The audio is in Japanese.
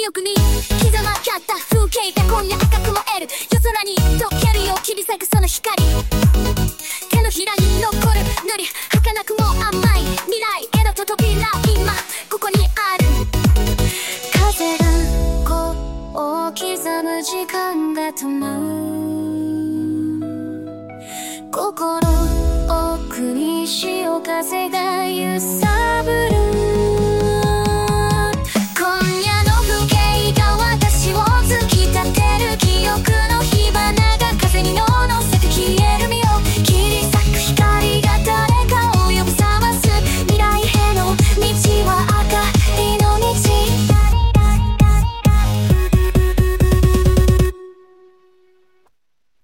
記憶に刻まかった風景が今夜赤く燃える。夜空に溶けるよ切り裂くその光。手のひらに残る塗り儚くも甘い未来への扉、今ここにある。風がこう刻む時間が止まる。心奥に潮風が揺さぶる。